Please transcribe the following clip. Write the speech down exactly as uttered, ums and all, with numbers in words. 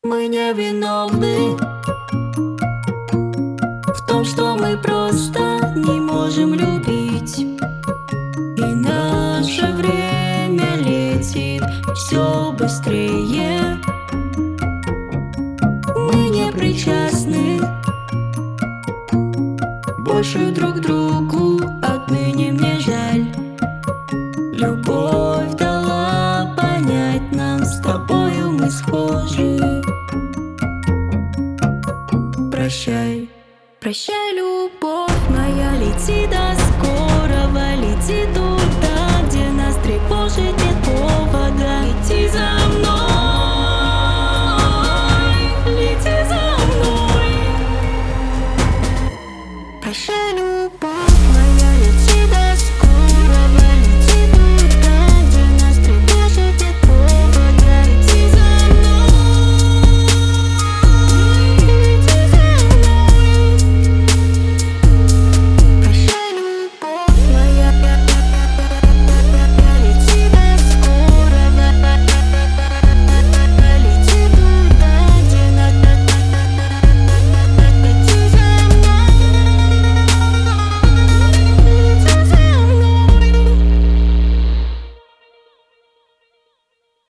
Мы не виновны в том, что мы просто не можем любить. И наше время летит все быстрее. Мы не причастны больше друг другу, отныне мне жаль. Любовь дала понять нам, с тобою мы схожи. Прощай, прощай, любовь.